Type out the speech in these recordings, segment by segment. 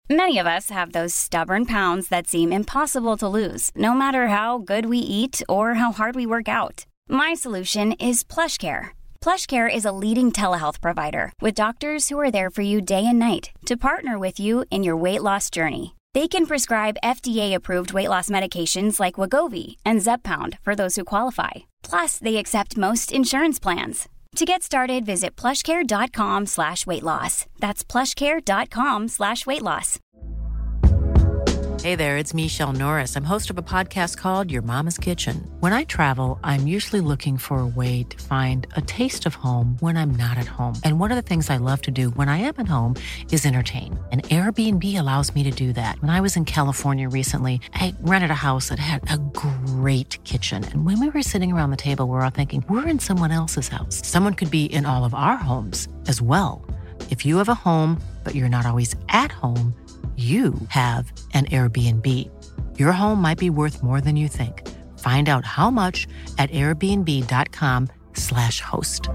Many of us have those stubborn pounds that seem impossible to lose, no matter how good we eat or how hard we work out. My solution is PlushCare. PlushCare is a leading telehealth provider with doctors who are there for you day and night to partner with you in your weight loss journey. They can prescribe FDA-approved weight loss medications like Wegovy and Zepbound for those who qualify. Plus, they accept most insurance plans. To get started, visit plushcare.com/weightloss. That's plushcare.com/weightloss. Hey there, it's Michelle Norris. I'm host of a podcast called Your Mama's Kitchen. When I travel, I'm usually looking for a way to find a taste of home when I'm not at home. And one of the things I love to do when I am at home is entertain. And Airbnb allows me to do that. When I was in California recently, I rented a house that had a great kitchen. And when we were sitting around the table, we were all thinking, we're in someone else's house. Someone could be in all of our homes as well. If you have a home, but you're not always at home, you have an Airbnb. Your home might be worth more than you think. Find out how much at airbnb.com/host.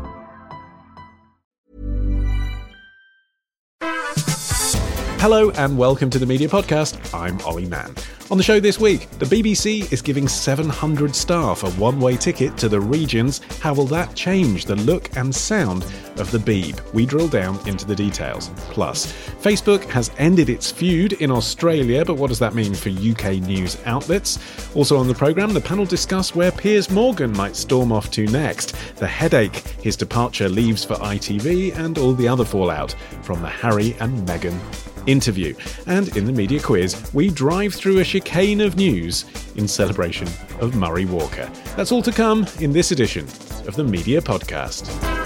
Hello and welcome to the Media Podcast. I'm Ollie Mann. On the show this week, the BBC is giving 700 staff a one-way ticket to the regions. How will that change the look and sound of the Beeb? We drill down into the details. Plus, Facebook has ended its feud in Australia, but what does that mean for UK news outlets? Also on the programme, the panel discuss where Piers Morgan might storm off to next, the headache his departure leaves for ITV, and all the other fallout from the Harry and Meghan interview. And in the media quiz, we drive through a chicane of news in celebration of Murray Walker. That's all to come in this edition of the Media Podcast.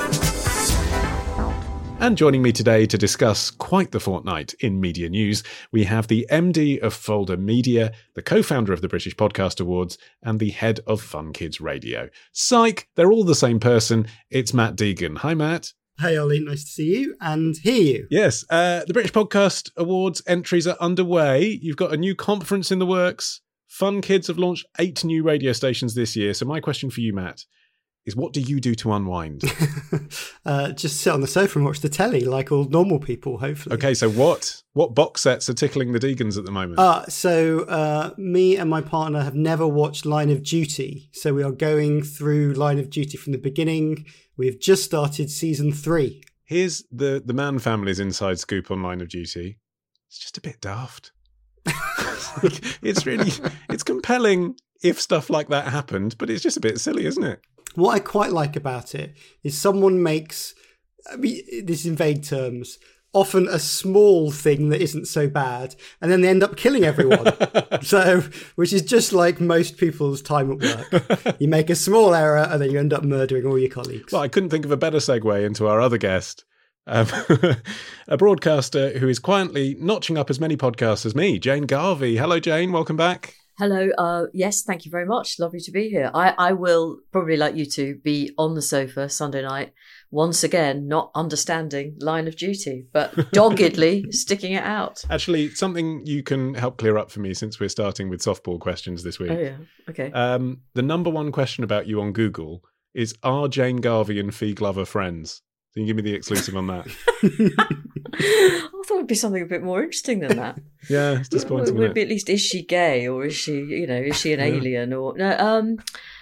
And joining me today to discuss quite the fortnight in media news, we have the MD of Folder Media, the co-founder of the British Podcast Awards, and the head of Fun Kids Radio. Psych, they're all the same person. It's Matt Deegan. Hi, Matt. Hey, Ollie, nice to see you and hear you. Yes, the British Podcast Awards entries are underway. You've got a new conference in the works. Fun Kids have launched 8 new radio stations this year. So my question for you, Matt, is what do you do to unwind? Just sit on the sofa and watch the telly like all normal people, hopefully. Okay, so what box sets are tickling the Deegans at the moment? Me and my partner have never watched Line of Duty. So we are going through Line of Duty from the beginning. We've just started season 3. Here's the Mann family's inside scoop on Line of Duty. It's just a bit daft. It's compelling if stuff like that happened, but it's just a bit silly, isn't it? What I quite like about it is someone makes, this is in vague terms, often a small thing that isn't so bad, and then they end up killing everyone. Which is just like most people's time at work. You make a small error and then you end up murdering all your colleagues. Well, I couldn't think of a better segue into our other guest, a broadcaster who is quietly notching up as many podcasts as me, Jane Garvey. Hello, Jane. Welcome back. Hello. Yes, thank you very much. Lovely to be here. I will probably, like you two, be on the sofa Sunday night, once again, not understanding Line of Duty, but doggedly sticking it out. Actually, something you can help clear up for me since we're starting with softball questions this week. Oh, yeah. Okay. The number one question about you on Google is, are Jane Garvey and Fee Glover friends? Can you give me the exclusive on that? I thought it'd be something a bit more interesting than that. Yeah, it's disappointing. It would be at least, is she gay or is she an alien or no?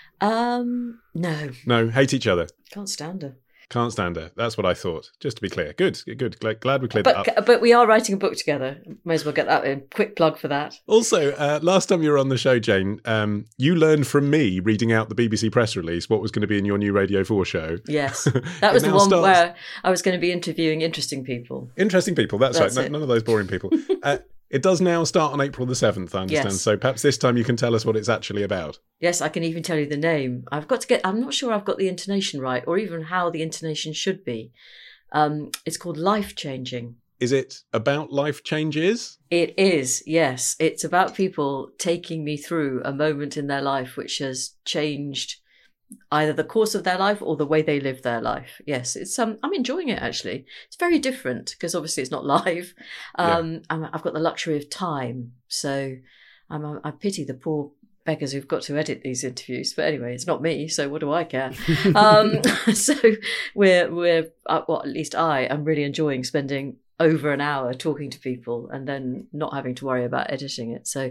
No, hate each other. Can't stand her. Can't stand her. That's what I thought. Just to be clear. Good. Glad we cleared that up. But we are writing a book together. May as well get that in. Quick plug for that. Also, last time you were on the show, Jane, you learned from me reading out the BBC press release what was going to be in your new Radio 4 show. Yes. That was the one where I was going to be interviewing interesting people. Interesting people. That's right. None of those boring people. It does now start on April the 7th, I understand. Yes. So perhaps this time you can tell us what it's actually about. Yes, I can even tell you the name. I'm not sure I've got the intonation right or even how the intonation should be. It's called Life Changing. Is it about life changes? It is, yes. It's about people taking me through a moment in their life which has changed either the course of their life or the way they live their life. Yes, it's I'm enjoying it, actually. It's very different because obviously it's not live. I've got the luxury of time, so I pity the poor beggars who've got to edit these interviews. But anyway, it's not me, so what do I care? So we're at least I am really enjoying spending over an hour talking to people and then not having to worry about editing it. So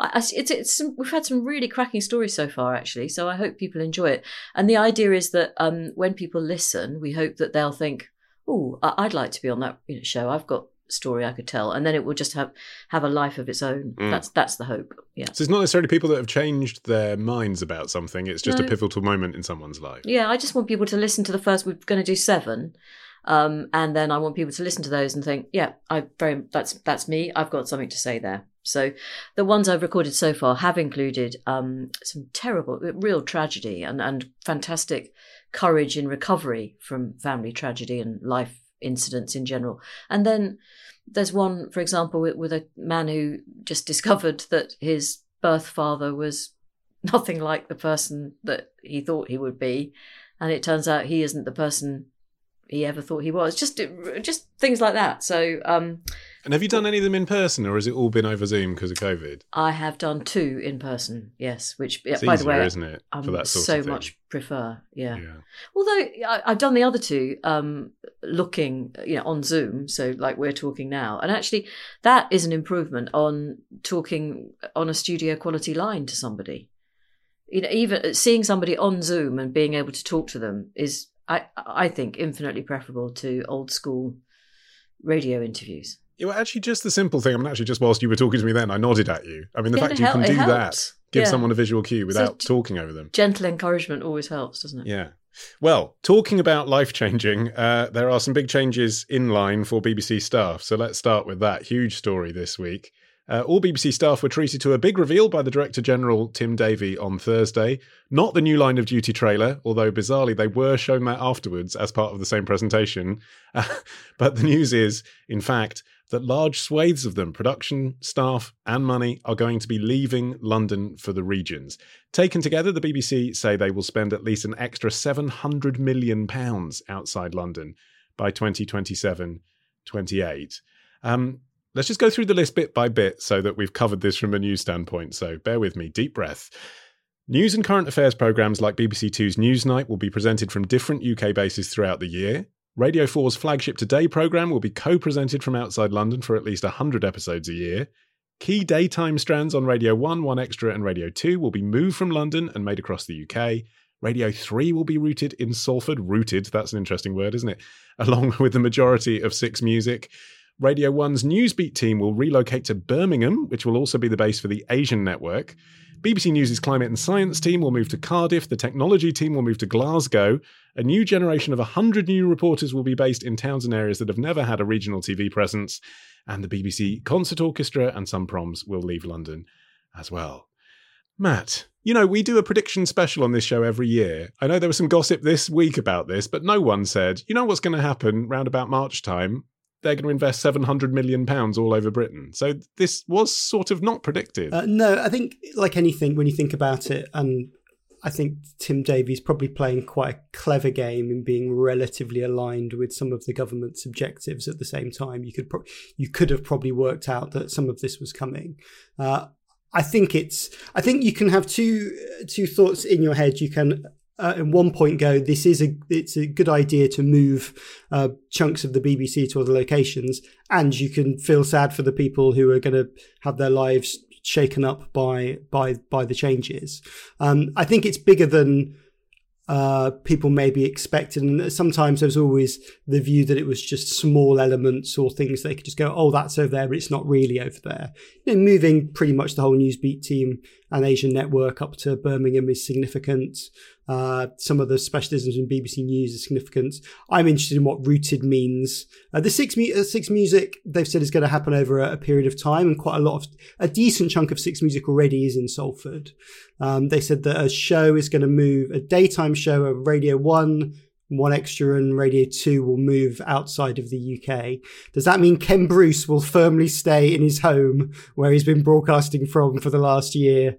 we've had some really cracking stories so far, actually. So I hope people enjoy it. And the idea is that when people listen, we hope that they'll think, oh, I'd like to be on that show. I've got a story I could tell. And then it will just have a life of its own. That's the hope. Yeah. So it's not necessarily people that have changed their minds about something. It's just a pivotal moment in someone's life. Yeah, I just want people to listen to the first. We're going to do 7. And then I want people to listen to those and think, yeah, that's me. I've got something to say there. So the ones I've recorded so far have included some terrible, real tragedy and fantastic courage in recovery from family tragedy and life incidents in general. And then there's one, for example, with a man who just discovered that his birth father was nothing like the person that he thought he would be. And it turns out he isn't the person he ever thought he was. Just things like that. So, and have you done any of them in person, or has it all been over Zoom because of COVID? I have done 2 in person, yes. Which, it's by easier, the way, isn't it, for that sort of thing? Much prefer. Yeah. Although I've done the other 2, looking, on Zoom. So like we're talking now, and actually that is an improvement on talking on a studio quality line to somebody. Even seeing somebody on Zoom and being able to talk to them is, I think, infinitely preferable to old school radio interviews. Yeah, well, actually, just the simple thing. I mean, actually, just whilst you were talking to me then, I nodded at you. I mean, the fact you can do that, give someone a visual cue without talking over them. Gentle encouragement always helps, doesn't it? Yeah. Well, talking about life-changing, there are some big changes in line for BBC staff. So let's start with that huge story this week. All BBC staff were treated to a big reveal by the Director-General, Tim Davie, on Thursday. Not the new Line of Duty trailer, although bizarrely they were shown that afterwards as part of the same presentation. But the news is, in fact, that large swathes of them, production, staff and money, are going to be leaving London for the regions. Taken together, the BBC say they will spend at least an extra £700 million outside London by 2027-28. Let's just go through the list bit by bit so that we've covered this from a news standpoint. So bear with me, deep breath. News and current affairs programmes like BBC Two's Newsnight will be presented from different UK bases throughout the year. Radio 4's flagship Today programme will be co-presented from outside London for at least 100 episodes a year. Key daytime strands on Radio 1, 1Extra and Radio 2 will be moved from London and made across the UK. Radio 3 will be rooted in Salford. Rooted, that's an interesting word, isn't it? Along with the majority of 6 Music. Radio 1's Newsbeat team will relocate to Birmingham, which will also be the base for the Asian network. BBC News' Climate and Science team will move to Cardiff. The Technology team will move to Glasgow. A new generation of 100 new reporters will be based in towns and areas that have never had a regional TV presence. And the BBC Concert Orchestra and some proms will leave London as well. Matt, we do a prediction special on this show every year. I know there was some gossip this week about this, but no one said, what's going to happen round about March time? They're going to invest £700 million all over Britain. So this was sort of not predicted. No, I think like anything, when you think about it, and I think Tim Davie's probably playing quite a clever game in being relatively aligned with some of the government's objectives at the same time. You could have probably worked out that some of this was coming. I think you can have two thoughts in your head. You can at one point go, it's a good idea to move chunks of the BBC to other locations, and you can feel sad for the people who are going to have their lives shaken up by the changes. I think it's bigger than people maybe expected, and sometimes there's always the view that it was just small elements or things they could just go, oh, that's over there, but it's not really over there. Moving pretty much the whole Newsbeat team and Asian network up to Birmingham is significant. Some of the specialisms in BBC News are significant. I'm interested in what rooted means. The Six Music, they've said, is going to happen over a period of time, and a decent chunk of Six Music already is in Salford. They said that a show is going to move, a daytime show of Radio 1, 1Extra and Radio 2 will move outside of the UK. Does that mean Ken Bruce will firmly stay in his home where he's been broadcasting from for the last year,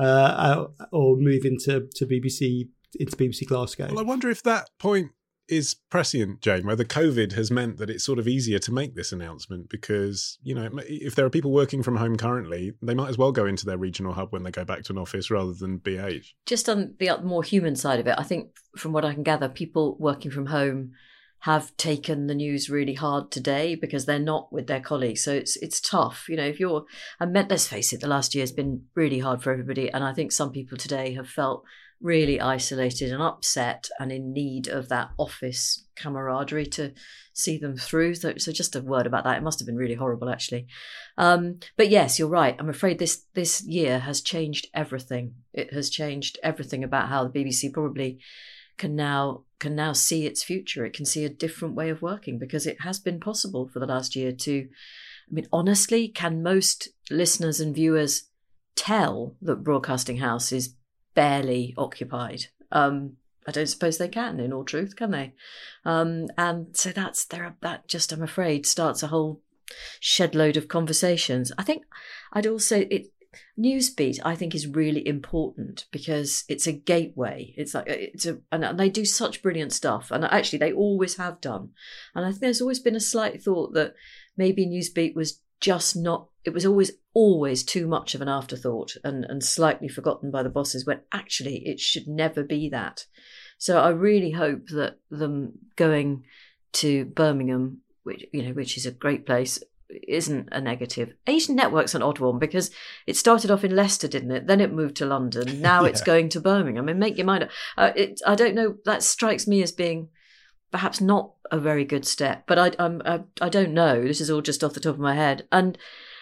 or move into BBC Glasgow? Well, I wonder if that point is prescient, Jane, whether COVID has meant that it's sort of easier to make this announcement because, if there are people working from home currently, they might as well go into their regional hub when they go back to an office rather than BH. Just on the more human side of it, I think from what I can gather, people working from home have taken the news really hard today because they're not with their colleagues. So it's tough. If let's face it, the last year has been really hard for everybody. And I think some people today have felt really isolated and upset and in need of that office camaraderie to see them through. So just a word about that. It must have been really horrible, actually. But yes, you're right. I'm afraid this year has changed everything. It has changed everything about how the BBC probably can now see its future. It can see a different way of working because it has been possible for the last year to, honestly, can most listeners and viewers tell that Broadcasting House is barely occupied? I don't suppose they can, in all truth, can they? And so that just, I'm afraid, starts a whole shed load of conversations. I think I'd also Newsbeat, I think, is really important because it's a gateway. And they do such brilliant stuff, and actually they always have done. And I think there's always been a slight thought that maybe Newsbeat was just not. It was always too much of an afterthought and slightly forgotten by the bosses. When actually it should never be that. So I really hope that them going to Birmingham, which is a great place, isn't a negative. Asian Network's an odd one because it started off in Leicester, didn't it? Then it moved to London. Now It's going to Birmingham. Make your mind up. I don't know. That strikes me as being perhaps not a very good step, but I don't know. This is all just off the top of my head. And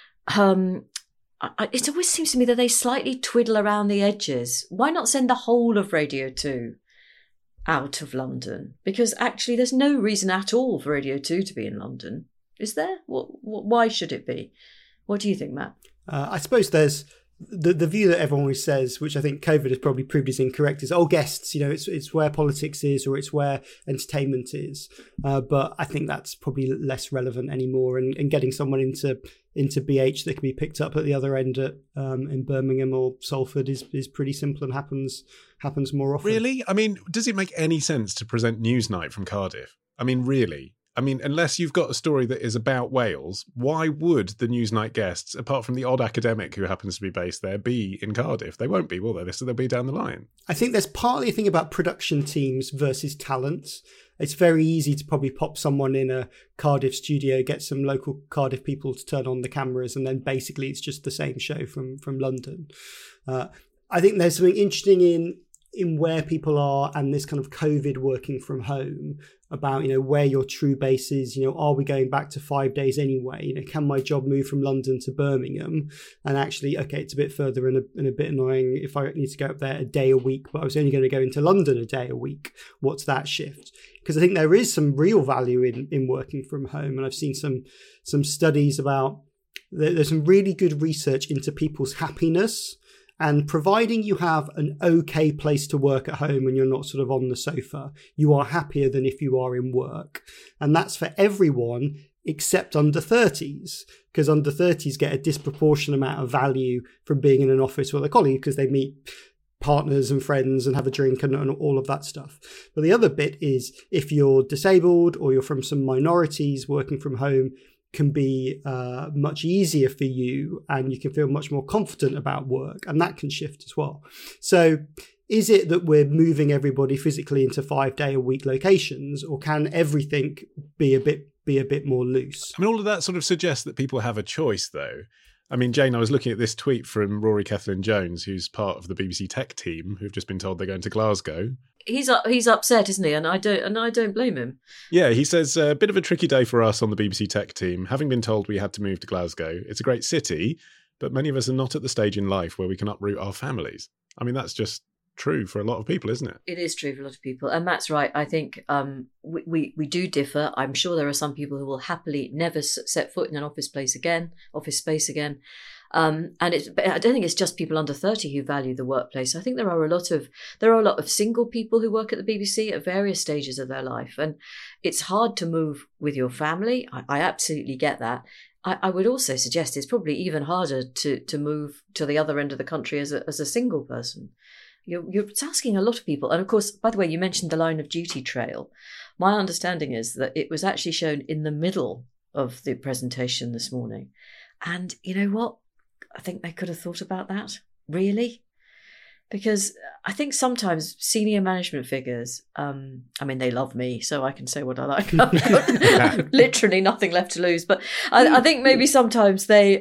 it always seems to me that they slightly twiddle around the edges. Why not send the whole of Radio 2 out of London? Because actually there's no reason at all for Radio 2 to be in London. Is there? Why should it be? What do you think, Matt? I suppose there's the view that everyone always says, which I think COVID has probably proved is incorrect, is guests, it's where politics is or it's where entertainment is. But I think that's probably less relevant anymore. And getting someone into BH that can be picked up at the other end in Birmingham or Salford is pretty simple and happens more often. Really? Does it make any sense to present Newsnight from Cardiff? Really? Unless you've got a story that is about Wales, why would the Newsnight guests, apart from the odd academic who happens to be based there, be in Cardiff? They won't be, will they? So they'll be down the line. I think there's partly a thing about production teams versus talent. It's very easy to probably pop someone in a Cardiff studio, get some local Cardiff people to turn on the cameras, and then basically it's just the same show from London. I think there's something interesting in where people are and this kind of COVID working from home about, where your true base is, are we going back to 5 days anyway? Can my job move from London to Birmingham? And actually, okay, it's a bit further and a bit annoying if I need to go up there a day a week, but I was only going to go into London a day a week. What's that shift? Because I think there is some real value in working from home. And I've seen some studies about, there's some really good research into people's happiness. And providing you have an okay place to work at home and you're not sort of on the sofa, you are happier than if you are in work. And that's for everyone except under 30s, because under 30s get a disproportionate amount of value from being in an office with a colleague because they meet partners and friends and have a drink and all of that stuff. But the other bit is if you're disabled or you're from some minorities, working from home can be much easier for you and you can feel much more confident about work, and that can shift as well. So is it that we're moving everybody physically into 5 day a week locations, or can everything be a bit more loose? All of that sort of suggests that people have a choice though. Jane, I was looking at this tweet from Rory Cellan-Jones, who's part of the BBC tech team, who've just been told they're going to Glasgow. He's upset, isn't he? And I don't blame him. Yeah, he says, a bit of a tricky day for us on the BBC tech team, having been told we had to move to Glasgow. It's a great city, but many of us are not at the stage in life where we can uproot our families. That's just true for a lot of people, isn't it? It is true for a lot of people. And Matt's right. I think we do differ. I'm sure there are some people who will happily never set foot in an office space again. But I don't think it's just people under 30 who value the workplace. I think there are a lot of single people who work at the BBC at various stages of their life. And it's hard to move with your family. I absolutely get that. I would also suggest it's probably even harder to move to the other end of the country as a single person. You're asking a lot of people. And of course, by the way, you mentioned the Line of Duty trail. My understanding is that it was actually shown in the middle of the presentation this morning. And you know what? I think they could have thought about that. Really? Because I think sometimes senior management figures, they love me, so I can say what I like. I've got literally nothing left to lose. But I think maybe sometimes they're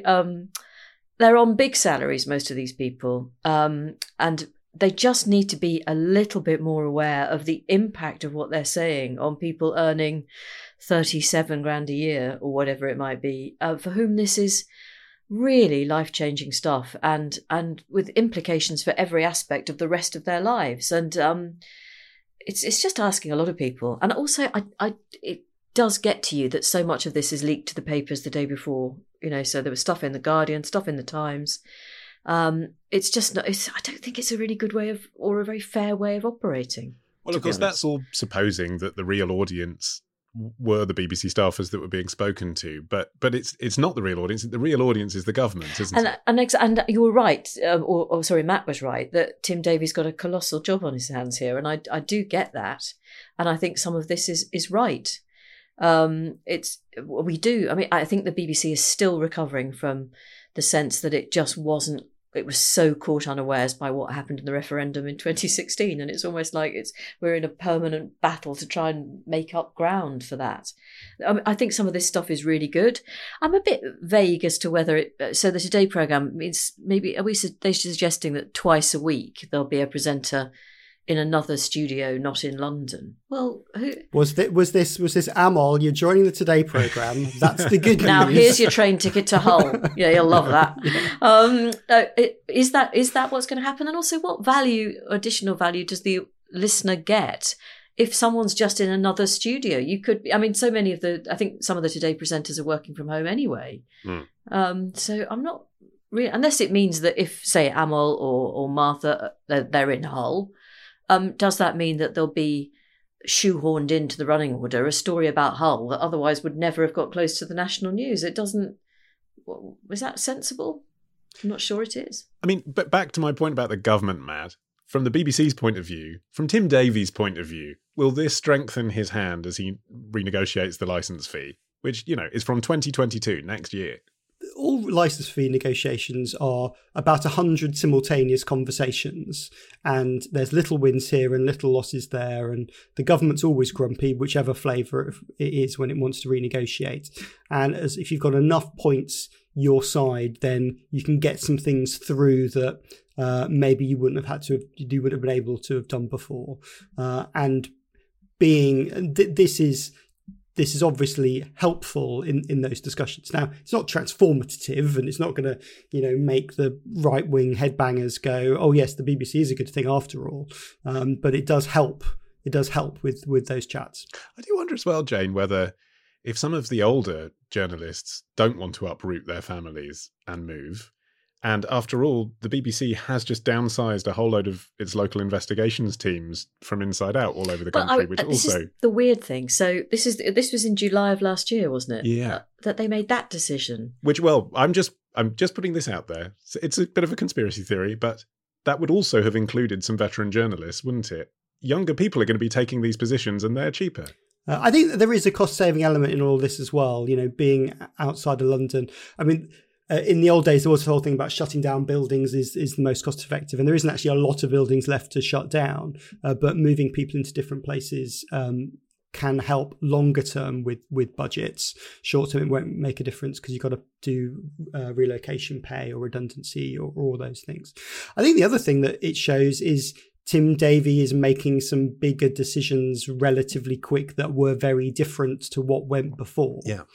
on big salaries, most of these people, and they just need to be a little bit more aware of the impact of what they're saying on people earning 37 grand a year or whatever it might be, for whom this is really life-changing stuff and with implications for every aspect of the rest of their lives. And it's just asking a lot of people. And also, it does get to you that so much of this is leaked to the papers the day before. So there was stuff in The Guardian, stuff in the Times. It's just not, I don't think it's a really good way of, or a very fair way of operating. Well, of course, that's all supposing that the real audience were the BBC staffers that were being spoken to, but it's not the real audience. The real audience is the government, isn't it? And you were right, Matt was right, that Tim Davies got a colossal job on his hands here, and I do get that, and I think some of this is right. I think the BBC is still recovering from the sense that it was so caught unawares by what happened in the referendum in 2016. And it's almost like we're in a permanent battle to try and make up ground for that. I think some of this stuff is really good. I'm a bit vague as to whether so the Today programme means maybe, are they suggesting that twice a week there'll be a presenter in another studio, not in London? Well, who was this Amol? You're joining the Today programme. That's the good news. Now here's your train ticket to Hull. Yeah, you'll love that. Yeah. Is that what's going to happen? And also, what additional value does the listener get if someone's just in another studio? You could, so many I think some of the Today presenters are working from home anyway. So I'm not really, unless it means that if, say, Amol or Martha, they're in Hull. Does that mean that there'll be shoehorned into the running order a story about Hull that otherwise would never have got close to the national news? It doesn't. Is that sensible? I'm not sure it is. But back to my point about the government, Matt, from the BBC's point of view, from Tim Davies' point of view, will this strengthen his hand as he renegotiates the licence fee, which, is from 2022, next year? All licence fee negotiations are about 100 simultaneous conversations, and there's little wins here and little losses there, and the government's always grumpy, whichever flavour it is, when it wants to renegotiate. And if you've got enough points your side, then you can get some things through that maybe you wouldn't have been able to have done before. This is obviously helpful in those discussions. Now, it's not transformative, and it's not going to, make the right-wing headbangers go, "Oh yes, the BBC is a good thing after all." But it does help. It does help with those chats. I do wonder as well, Jane, whether if some of the older journalists don't want to uproot their families and move, and after all, the BBC has just downsized a whole load of its local investigations teams from inside out all over the country, which this also... is the weird thing. So this was in July of last year, wasn't it? Yeah. That they made that decision. Which, well, I'm just putting this out there. It's a bit of a conspiracy theory, but that would also have included some veteran journalists, wouldn't it? Younger people are going to be taking these positions, and they're cheaper. I think that there is a cost-saving element in all this as well, being outside of London. In the old days, there was the whole thing about shutting down buildings is the most cost effective. And there isn't actually a lot of buildings left to shut down. But moving people into different places can help longer term with budgets. Short term, it won't make a difference because you've got to do relocation pay or redundancy or all those things. I think the other thing that it shows is Tim Davies is making some bigger decisions relatively quick that were very different to what went before. Yeah.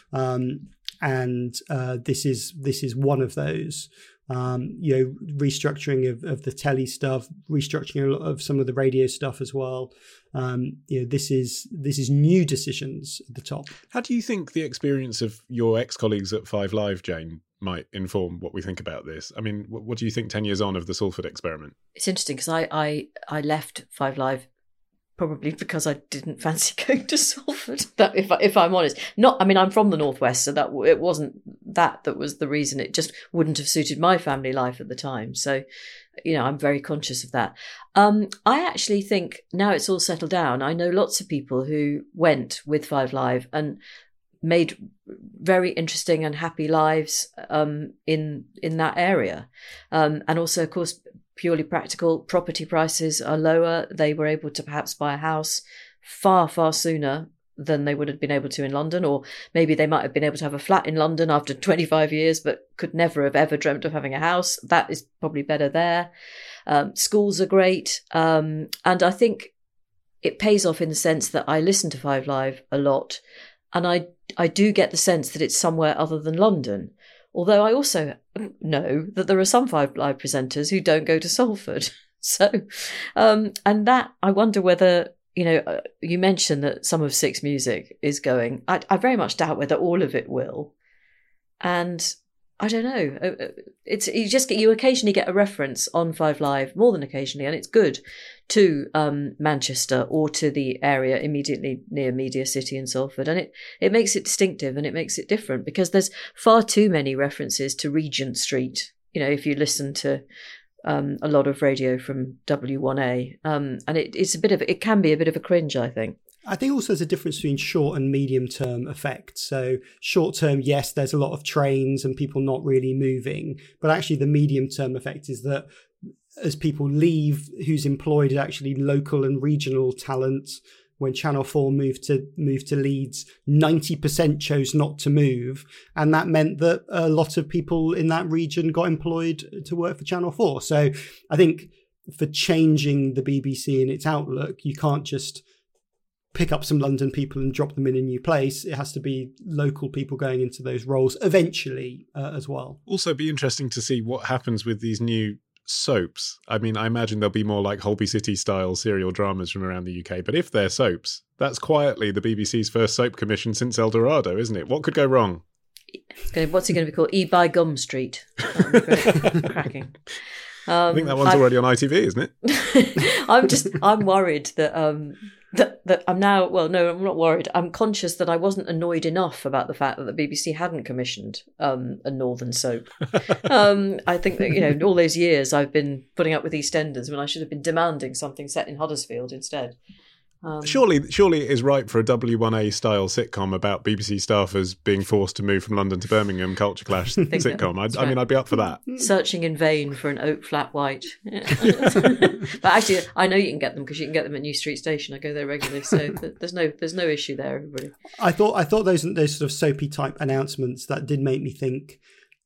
And this is one of those. Restructuring of the telly stuff, restructuring a lot of some of the radio stuff as well. This is new decisions at the top. How do you think the experience of your ex-colleagues at 5 Live, Jane, might inform what we think about this? What do you think 10 years on of the Salford experiment? It's interesting because I left 5 Live probably because I didn't fancy going to Salford. That, if I'm honest, I'm from the Northwest, so that it wasn't that was the reason. It just wouldn't have suited my family life at the time. So, I'm very conscious of that. I actually think now it's all settled down. I know lots of people who went with 5 Live and made very interesting and happy lives in that area, and also, of course, purely practical. Property prices are lower. They were able to perhaps buy a house far, far sooner than they would have been able to in London, or maybe they might have been able to have a flat in London after 25 years, but could never have ever dreamt of having a house. That is probably better there. Schools are great. And I think it pays off in the sense that I listen to 5 Live a lot, and I do get the sense that it's somewhere other than London. Although I also know that there are some 5 Live presenters who don't go to Salford. So, and that, I wonder whether, you mentioned that some of Six Music is going. I very much doubt whether all of it will. And I don't know. You occasionally get a reference on 5 Live, more than occasionally, and it's good, to Manchester or to the area immediately near Media City in Salford. And it makes it distinctive and it makes it different, because there's far too many references to Regent Street. If you listen to a lot of radio from W1A, and it can be a bit of a cringe, I think. I think also there's a difference between short and medium term effects. So short term, yes, there's a lot of trains and people not really moving, but actually the medium term effect is that as people leave, who's employed is actually local and regional talent. When Channel 4 moved to Leeds, 90% chose not to move. And that meant that a lot of people in that region got employed to work for Channel 4. So I think for changing the BBC and its outlook, you can't just pick up some London people and drop them in a new place. It has to be local people going into those roles eventually as well. Also be interesting to see what happens with these new soaps. I mean, I imagine there'll be more like Holby City style serial dramas from around the UK, but if they're soaps, that's quietly the BBC's first soap commission since El Dorado, isn't it? What could go wrong? What's it going to be called? E-by Gum Street. Cracking. I think that one's already on ITV, isn't it? I'm worried that that I'm now, well, no, I'm not worried. I'm conscious that I wasn't annoyed enough about the fact that the BBC hadn't commissioned a Northern soap. I think that, all those years I've been putting up with EastEnders when I should have been demanding something set in Huddersfield instead. Surely it is right for a W1A style sitcom about BBC staffers being forced to move from London to Birmingham, culture clash sitcom. I mean, I'd be up for that. Searching in vain for an oak flat white. But actually, I know you can get them because you can get them at New Street Station. I go there regularly, so there's no issue there, everybody. I thought those sort of soapy type announcements, that did make me think.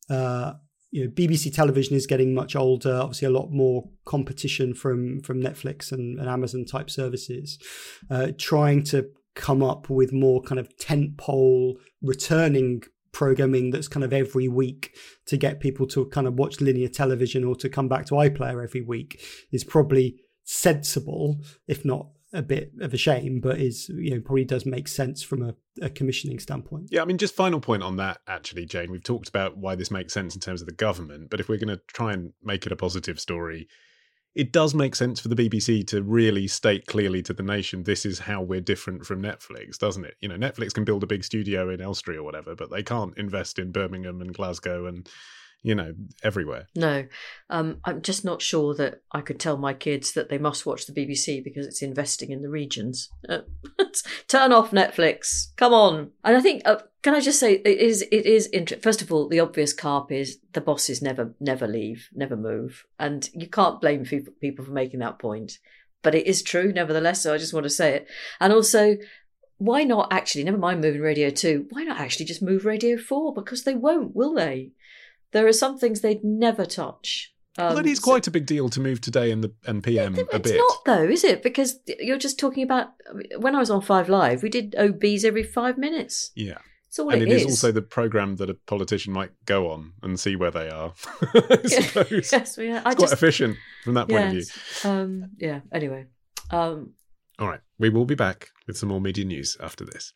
BBC television is getting much older. Obviously, a lot more competition from Netflix and Amazon type services. Trying to come up with more kind of tentpole returning programming that's kind of every week to get people to kind of watch linear television or to come back to iPlayer every week is probably sensible, if not a bit of a shame, but is probably does make sense from a commissioning standpoint. Yeah, I mean, just final point on that, actually, Jane. We've talked about why this makes sense in terms of the government, but if we're going to try and make it a positive story, it does make sense for the BBC to really state clearly to the nation, this is how we're different from Netflix, doesn't it? Netflix can build a big studio in Elstree or whatever, but they can't invest in Birmingham and Glasgow and everywhere. No, I'm just not sure that I could tell my kids that they must watch the BBC because it's investing in the regions. Turn off Netflix. Come on. And I think, can I just say, it is first of all, the obvious carp is the bosses never leave, never move. And you can't blame people for making that point. But it is true, nevertheless, so I just want to say it. And also, why not actually, never mind moving Radio 2, why not actually just move Radio 4? Because they won't, will they? There are some things they'd never touch. Well, that is quite a big deal to move Today and PM a bit. It's not, though, is it? Because you're just talking about, when I was on 5 Live, we did OBs every 5 minutes. Yeah. That's all and it is also the programme that a politician might go on and see where they are, I suppose. Yes, it's quite efficient from that point of view. Anyway. All right, we will be back with some more media news after this.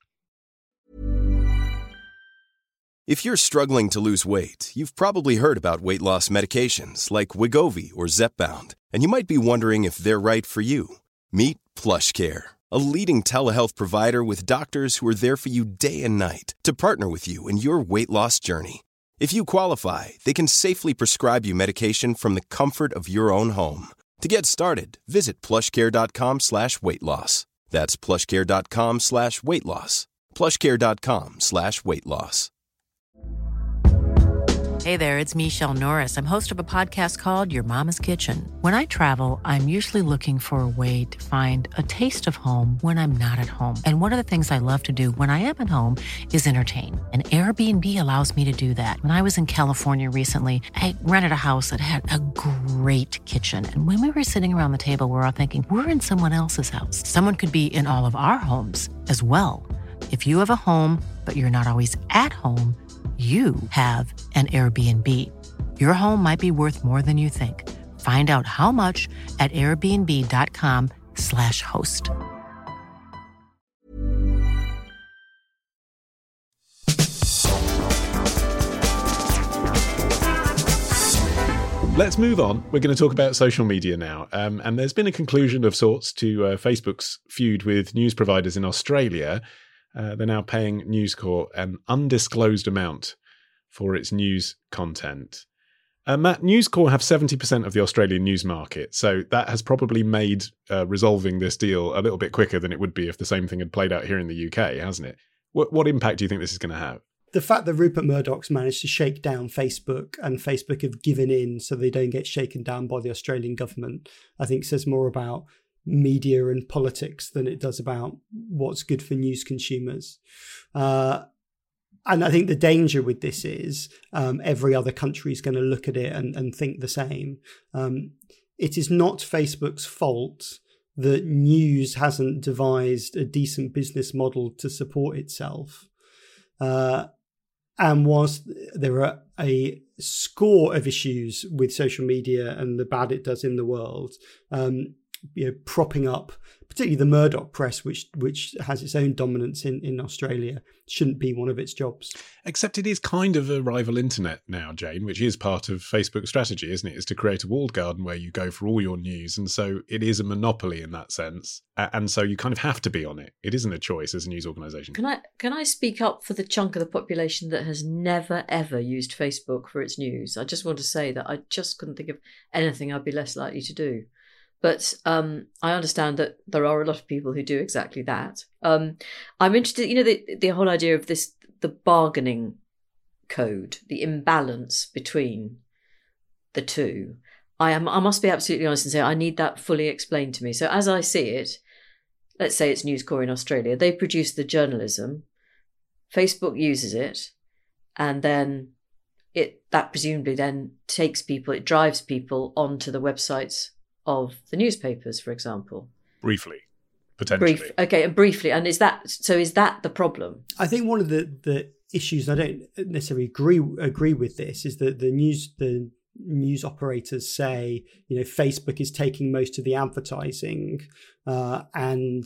If you're struggling to lose weight, you've probably heard about weight loss medications like Wegovy or Zepbound, and you might be wondering if they're right for you. Meet PlushCare, a leading telehealth provider with doctors who are there for you day and night to partner with you in your weight loss journey. If you qualify, they can safely prescribe you medication from the comfort of your own home. To get started, visit plushcare.com/weightloss. That's plushcare.com/weightloss. plushcare.com/weightloss. Hey there, it's Michelle Norris. I'm host of a podcast called Your Mama's Kitchen. When I travel, I'm usually looking for a way to find a taste of home when I'm not at home. And one of the things I love to do when I am at home is entertain. And Airbnb allows me to do that. When I was in California recently, I rented a house that had a great kitchen. And when we were sitting around the table, we were all thinking, we're in someone else's house. Someone could be in all of our homes as well. If you have a home, but you're not always at home, you have an Airbnb. Your home might be worth more than you think. Find out how much at airbnb.com/host. Let's move on. We're going to talk about social media now. And there's been a conclusion of sorts to Facebook's feud with news providers in Australia. They're now paying News Corp an undisclosed amount for its news content. Matt, News Corp have 70% of the Australian news market, so that has probably made resolving this deal a little bit quicker than it would be if the same thing had played out here in the UK, hasn't it? What impact do you think this is going to have? The fact that Rupert Murdoch's managed to shake down Facebook and Facebook have given in so they don't get shaken down by the Australian government, I think says more about media and politics than it does about what's good for news consumers. And I think the danger with this is every other country is going to look at it and think the same. It is not Facebook's fault that news hasn't devised a decent business model to support itself. And whilst there are a score of issues with social media and the bad it does in the world, propping up, particularly the Murdoch press, which has its own dominance in Australia, shouldn't be one of its jobs. Except it is kind of a rival internet now, Jane, which is part of Facebook's strategy, isn't it? Is to create a walled garden where you go for all your news. And so it is a monopoly in that sense. And so you kind of have to be on it. It isn't a choice as a news organisation. Can I speak up for the chunk of the population that has never, ever used Facebook for its news? I just want to say that I just couldn't think of anything I'd be less likely to do. But I understand that there are a lot of people who do exactly that. I'm interested, the whole idea of this, the bargaining code, the imbalance between the two. I must be absolutely honest and say I need that fully explained to me. So as I see it, let's say it's News Corp in Australia. They produce the journalism. Facebook uses it, and then that presumably then it drives people onto the websites of the newspapers, for example. Briefly, potentially. Briefly. And is that the problem? I think one of the issues, I don't necessarily agree with this, is that the news operators say, Facebook is taking most of the advertising and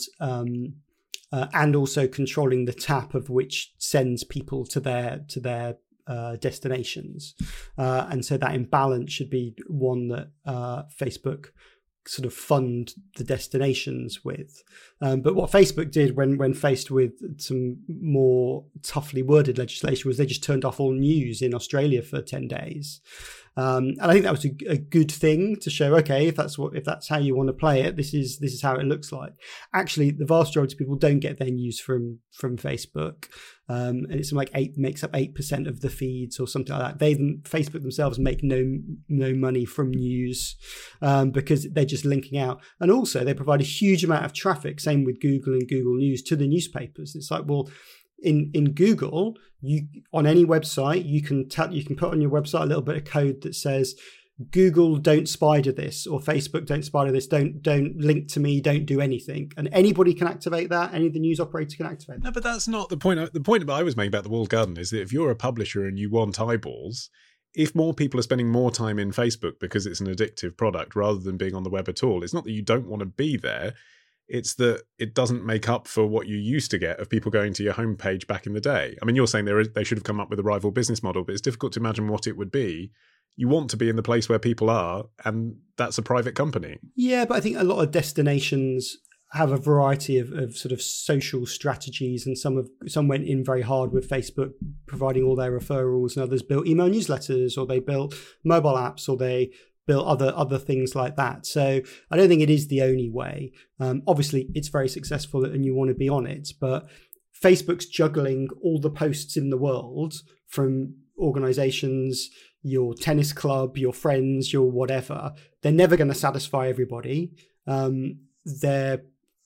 also controlling the tap of which sends people to their destinations. And so that imbalance should be one that Facebook sort of fund the destinations with. But what Facebook did when faced with some more toughly worded legislation was they just turned off all news in Australia for 10 days. And I think that was a good thing to show, okay, if that's how you want to play it, this is how it looks like. Actually, the vast majority of people don't get their news from Facebook. And it's makes up 8% of the feeds or something like that. Facebook themselves make no money from news because they're just linking out. And also they provide a huge amount of traffic, same with Google and Google News, to the newspapers. It's like, well, in Google, you on any website, you can put on your website a little bit of code that says, Google, don't spider this, or Facebook, don't spider this, don't link to me, don't do anything. And anybody can activate that, any of the news operators can activate that. No, but that's not the point. The point I was making about the walled garden is that if you're a publisher and you want eyeballs, if more people are spending more time in Facebook because it's an addictive product rather than being on the web at all, it's not that you don't want to be there. It's that it doesn't make up for what you used to get of people going to your homepage back in the day. I mean, you're saying they should have come up with a rival business model, but it's difficult to imagine what it would be. You want to be in the place where people are, and that's a private company. Yeah, but I think a lot of destinations have a variety of sort of social strategies, and some went in very hard with Facebook providing all their referrals, and others built email newsletters, or they built mobile apps, or they built other things like that. So I don't think it is the only way. Obviously, it's very successful and you want to be on it, but Facebook's juggling all the posts in the world from organizations, your tennis club, your friends, your whatever, they're never going to satisfy everybody. They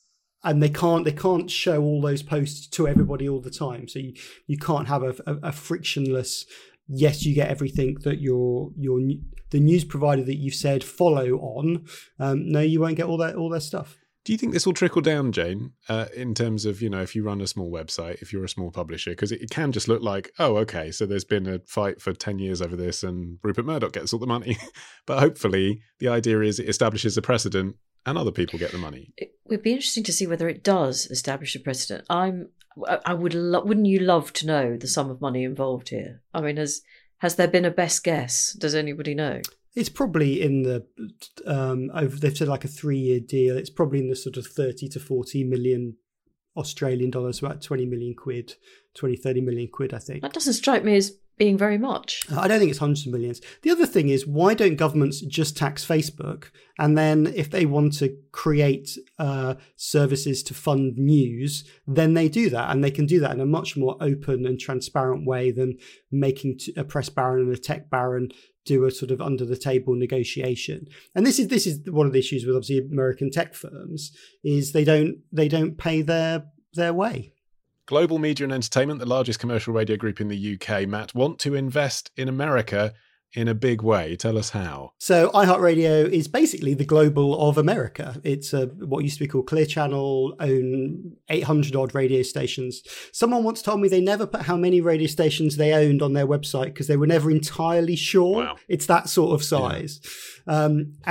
can't show all those posts to everybody all the time. So you can't have a frictionless, yes, you get everything that the news provider that you've said follow on. No, you won't get all their stuff. Do you think this will trickle down, Jane, in terms of, if you run a small website, if you're a small publisher? Because it can just look like, oh, okay, so there's been a fight for 10 years over this and Rupert Murdoch gets all the money. But hopefully the idea is it establishes a precedent and other people get the money. It would be interesting to see whether it does establish a precedent. Wouldn't you love to know the sum of money involved here? I mean, has there been a best guess? Does anybody know? It's probably in the they've said like a 3-year deal. It's probably in the sort of 30 to 40 million Australian dollars, about 20 million quid, 20, 30 million quid, I think. That doesn't strike me as being very much. I don't think it's hundreds of millions. The other thing is, why don't governments just tax Facebook? And then if they want to create services to fund news, then they do that. And they can do that in a much more open and transparent way than making a press baron and a tech baron do a sort of under the table negotiation. And this is one of the issues with obviously American tech firms, is they don't pay their way. Global Media and Entertainment, the largest commercial radio group in the UK, Matt, want to invest in America in a big way. Tell us how. So iHeartRadio is basically the global of America. It's what used to be called Clear Channel, own 800 odd radio stations. Someone once told me they never put how many radio stations they owned on their website because they were never entirely sure. Wow. It's that sort of size. Yeah.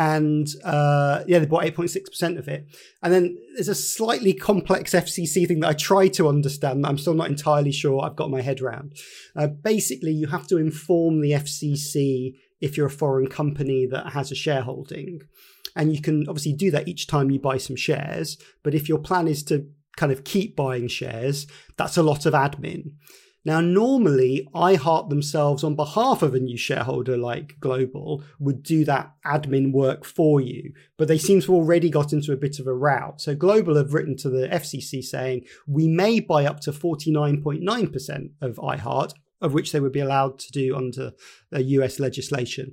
They bought 8.6% of it. And then there's a slightly complex FCC thing that I try to understand. I'm still not entirely sure I've got my head around. Basically, you have to inform the FCC if you're a foreign company that has a shareholding. And you can obviously do that each time you buy some shares. But if your plan is to kind of keep buying shares, that's a lot of admin. Now, normally, iHeart themselves, on behalf of a new shareholder like Global, would do that admin work for you. But they seem to have already got into a bit of a rout. So Global have written to the FCC saying, we may buy up to 49.9% of iHeart, of which they would be allowed to do under US legislation.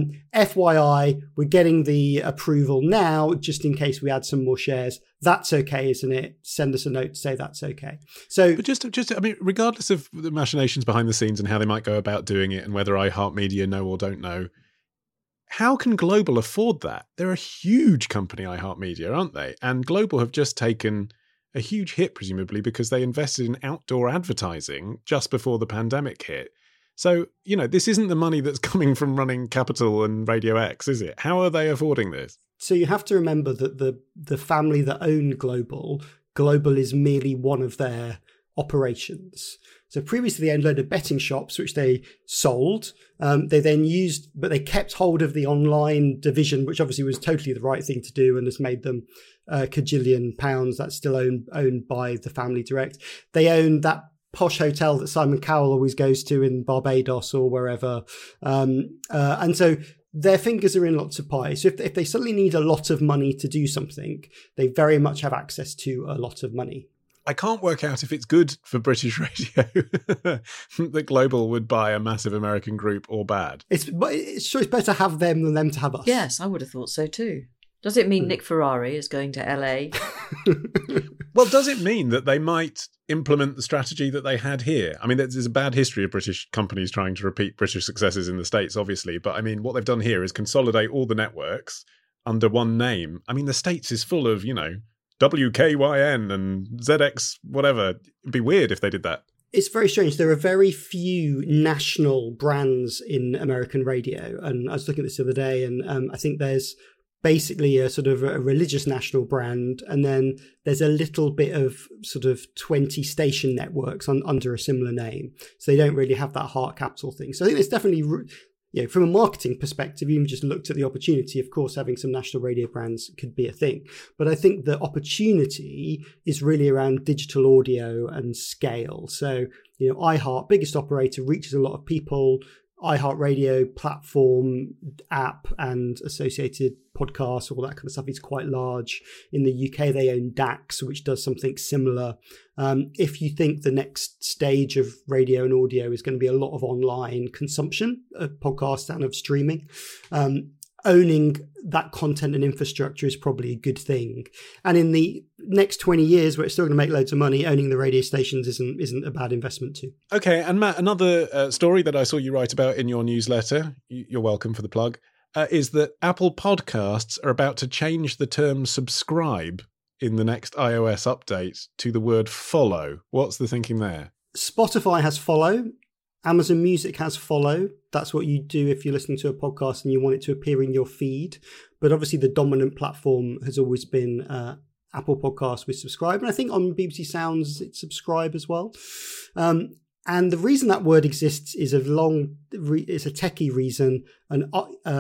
FYI, we're getting the approval now, just in case we add some more shares. That's okay, isn't it? Send us a note to say that's okay. So, but just, I mean, regardless of the machinations behind the scenes and how they might go about doing it and whether iHeartMedia know or don't know, how can Global afford that? They're a huge company, iHeartMedia, aren't they? And Global have just taken a huge hit, presumably, because they invested in outdoor advertising just before the pandemic hit. So, this isn't the money that's coming from running Capital and Radio X, is it? How are they affording this? So you have to remember that the family that own Global is merely one of their operations. So previously they owned a load of betting shops, which they sold. They then used, but they kept hold of the online division, which obviously was totally the right thing to do and has made them a cajillion pounds. That's still owned by the family direct. They own that posh hotel that Simon Cowell always goes to in Barbados or wherever. And so their fingers are in lots of pies. So if they suddenly need a lot of money to do something, they very much have access to a lot of money. I can't work out if it's good for British radio that Global would buy a massive American group or bad. It's better to have them than them to have us. Yes, I would have thought so too. Does it mean Nick Ferrari is going to LA? Well, does it mean that they might implement the strategy that they had here? I mean, there's a bad history of British companies trying to repeat British successes in the States, obviously. But I mean, what they've done here is consolidate all the networks under one name. I mean, the States is full of, WKYN and ZX, whatever. It'd be weird if they did that. It's very strange. There are very few national brands in American radio. And I was looking at this the other day, and I think there's basically a sort of a religious national brand, and then there's a little bit of sort of 20 station networks under a similar name. So they don't really have that heart capital thing. So I think there's definitely, from a marketing perspective, even just looked at the opportunity, of course, having some national radio brands could be a thing. But I think the opportunity is really around digital audio and scale. So, iHeart, biggest operator, reaches a lot of people. iHeartRadio platform, app, and associated podcasts, all that kind of stuff is quite large. In the UK, they own DAX, which does something similar. If you think the next stage of radio and audio is going to be a lot of online consumption of podcasts and of streaming, owning that content and infrastructure is probably a good thing. And in the next 20 years, where it's still going to make loads of money, owning the radio stations isn't a bad investment too. Okay, and Matt, another story that I saw you write about in your newsletter, you're welcome for the plug, is that Apple Podcasts are about to change the term subscribe in the next iOS update to the word follow. What's the thinking there? Spotify has follow. Amazon Music has follow. That's what you do if you're listening to a podcast and you want it to appear in your feed. But obviously the dominant platform has always been Apple Podcasts with subscribe. And I think on BBC Sounds, it's subscribe as well. And the reason that word exists is it's a techie reason. And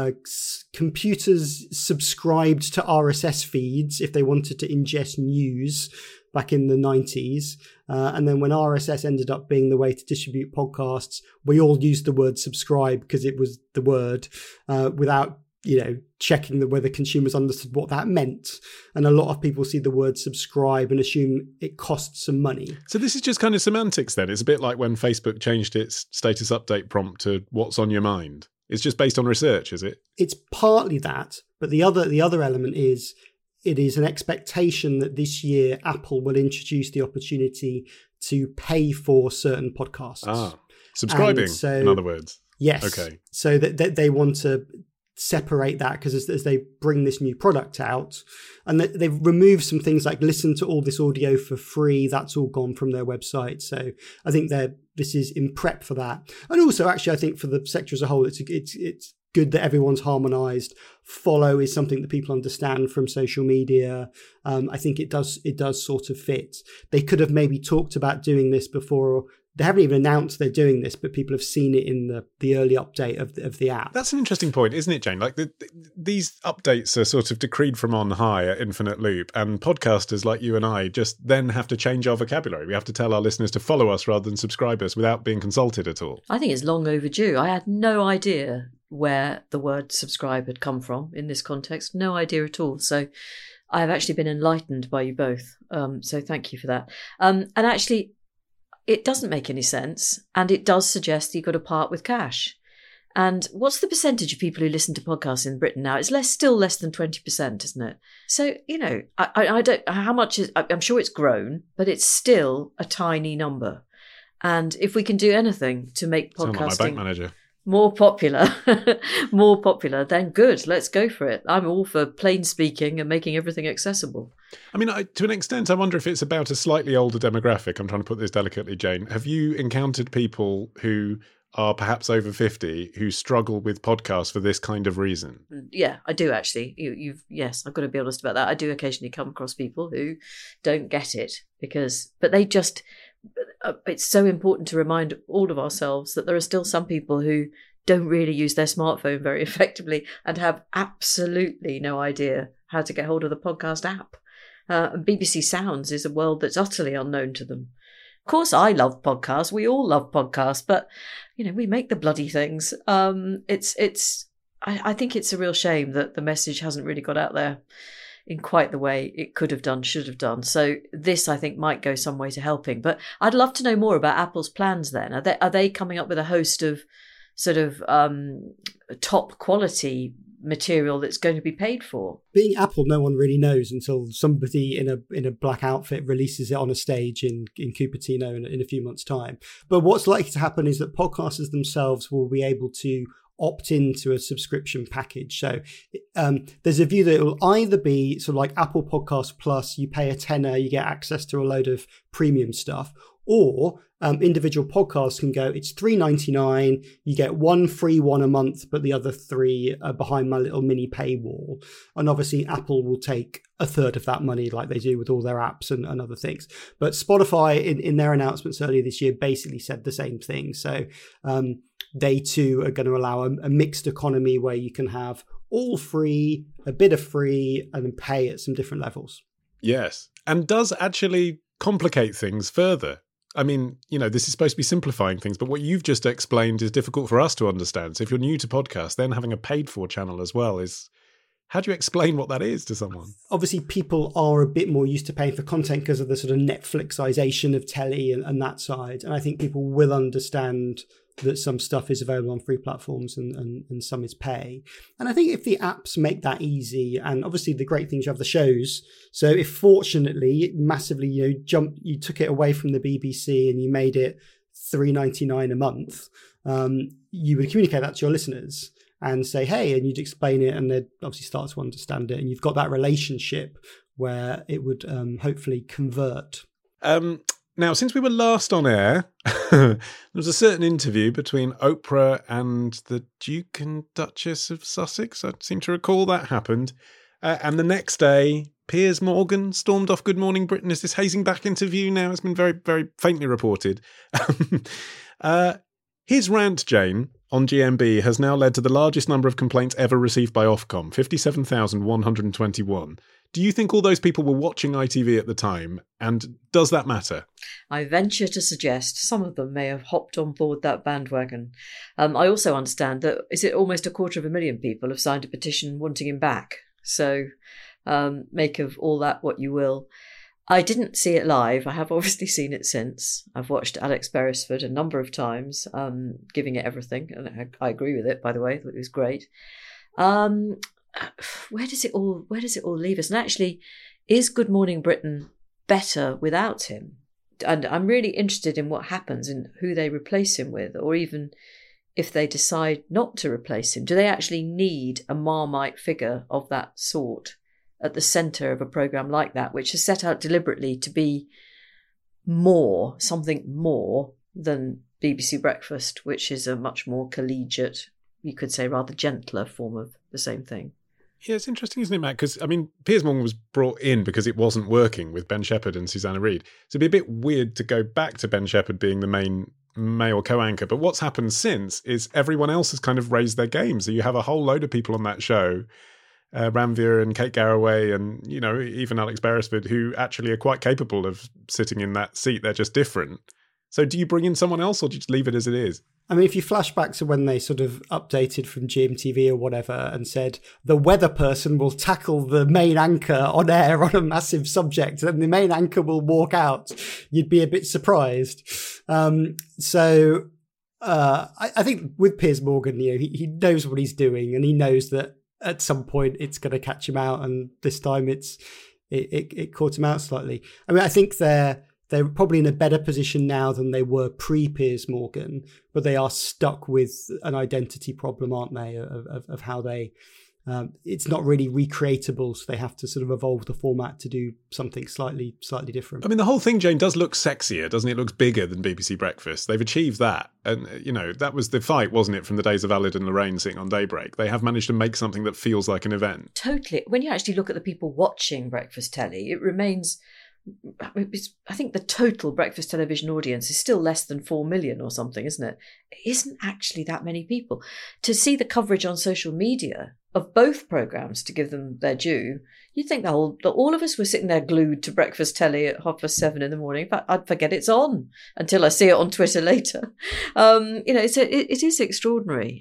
computers subscribed to RSS feeds if they wanted to ingest news back in the 90s. And then when RSS ended up being the way to distribute podcasts, we all used the word subscribe because it was the word without, checking whether consumers understood what that meant. And a lot of people see the word subscribe and assume it costs some money. So this is just kind of semantics then. It's a bit like when Facebook changed its status update prompt to what's on your mind. It's just based on research, is it? It's partly that, but the other element is it is an expectation that this year Apple will introduce the opportunity to pay for certain podcasts. Subscribing, in other words. Yes. Okay. So that they want to separate that because as they bring this new product out, and they've removed some things like listen to all this audio for free. That's all gone from their website. So I think this is in prep for that. And also, actually, I think for the sector as a whole, it's good that everyone's harmonized. Follow is something that people understand from social media. I think it does sort of fit. They could have maybe talked about doing this before. They haven't even announced they're doing this, but people have seen it in the early update of the app. That's an interesting point, isn't it, Jane? Like these updates are sort of decreed from on high at infinite loop, and podcasters like you and I just then have to change our vocabulary. We have to tell our listeners to follow us rather than subscribe us without being consulted at all. I think it's long overdue. I had no idea where the word subscribe had come from in this context. No idea at all. So I've actually been enlightened by you both. So thank you for that. And actually, it doesn't make any sense, and it does suggest you've got to part with cash. And what's the percentage of people who listen to podcasts in Britain now? It's still less than 20%, isn't it? So, I don't, how much is, I'm sure it's grown, but it's still a tiny number. And if we can do anything to make podcasting Sound like my bank manager. more popular, then good, let's go for it. I'm all for plain speaking and making everything accessible. I mean, to an extent, I wonder if it's about a slightly older demographic. I'm trying to put this delicately, Jane. Have you encountered people who are perhaps over 50 who struggle with podcasts for this kind of reason? Yeah, I do actually. Yes, I've got to be honest about that. I do occasionally come across people who don't get it but they just, it's so important to remind all of ourselves that there are still some people who don't really use their smartphone very effectively and have absolutely no idea how to get hold of the podcast app. And BBC Sounds is a world that's utterly unknown to them. Of course, I love podcasts. We all love podcasts, but we make the bloody things. I think it's a real shame that the message hasn't really got out there in quite the way it could have done, should have done. So this, I think, might go some way to helping. But I'd love to know more about Apple's plans then. Are they coming up with a host of sort of top quality material that's going to be paid for? Being Apple, no one really knows until somebody in a black outfit releases it on a stage in Cupertino in a few months' time. But what's likely to happen is that podcasters themselves will be able to opt into a subscription package. So there's a view that it will either be sort of like Apple Podcast Plus, you pay a tenner, you get access to a load of premium stuff, or individual podcasts can go, it's $3.99, you get one free one a month, but the other three are behind my little mini paywall. And obviously Apple will take a third of that money like they do with all their apps and other things. But Spotify in their announcements earlier this year basically said the same thing. So they too are going to allow a mixed economy where you can have all free, a bit of free, and then pay at some different levels. Yes. And does actually complicate things further. I mean, this is supposed to be simplifying things, but what you've just explained is difficult for us to understand. So if you're new to podcasts, then having a paid for channel as well is... How do you explain what that is to someone? Obviously, people are a bit more used to paying for content because of the sort of Netflixization of telly and that side. And I think people will understand that some stuff is available on free platforms and some is pay. And I think if the apps make that easy, and obviously the great things, you have the shows. So if fortunately it massively, you took it away from the BBC and you made it $3.99 a month, you would communicate that to your listeners and say, hey, and you'd explain it, and they'd obviously start to understand it. And you've got that relationship where it would hopefully convert. Now, since we were last on air, there was a certain interview between Oprah and the Duke and Duchess of Sussex. I seem to recall that happened. And the next day, Piers Morgan stormed off Good Morning Britain. Is this hazing back interview now? It's been very, very faintly reported. His rant, Jane, on GMB has now led to the largest number of complaints ever received by Ofcom, 57,121. Do you think all those people were watching ITV at the time? And does that matter? I venture to suggest some of them may have hopped on board that bandwagon. I also understand that, is it almost 250,000 people have signed a petition wanting him back? So make of all that what you will. I didn't see it live. I have obviously seen it since. I've watched Alex Beresford a number of times, giving it everything. And I agree with it, by the way. I thought it was great. Where does it all leave us? And actually, is Good Morning Britain better without him? And I'm really interested in what happens and who they replace him with, or even if they decide not to replace him. Do they actually need a Marmite figure of that sort at the centre of a programme like that, which is set out deliberately to be something more than BBC Breakfast, which is a much more collegiate, you could say rather gentler form of the same thing? Yeah, it's interesting, isn't it, Matt? Because, Piers Morgan was brought in because it wasn't working with Ben Shepherd and Susanna Reid. So it'd be a bit weird to go back to Ben Shepherd being the main male co-anchor. But what's happened since is everyone else has kind of raised their game. So you have a whole load of people on that show, Ranveer and Kate Garraway and, even Alex Beresford, who actually are quite capable of sitting in that seat. They're just different. So do you bring in someone else or do you just leave it as it is? I mean, if you flash back to when they sort of updated from GMTV or whatever and said the weather person will tackle the main anchor on air on a massive subject and the main anchor will walk out, you'd be a bit surprised. I think with Piers Morgan, he knows what he's doing and he knows that at some point it's going to catch him out, and this time it caught him out slightly. I mean, I think they're probably in a better position now than they were pre-Piers Morgan, but they are stuck with an identity problem, aren't they, of how they... it's not really recreatable, so they have to sort of evolve the format to do something slightly different. I mean, the whole thing, Jane, does look sexier, doesn't it? It looks bigger than BBC Breakfast. They've achieved that. And, that was the fight, wasn't it, from the days of Alid and Lorraine sitting on Daybreak. They have managed to make something that feels like an event. Totally. When you actually look at the people watching breakfast telly, it remains... I think the total breakfast television audience is still less than 4 million or something, isn't it? It isn't actually that many people. To see the coverage on social media of both programmes, to give them their due, you'd think that all of us were sitting there glued to breakfast telly at 7:30 in the morning. In fact, I'd forget it's on until I see it on Twitter later. It is extraordinary.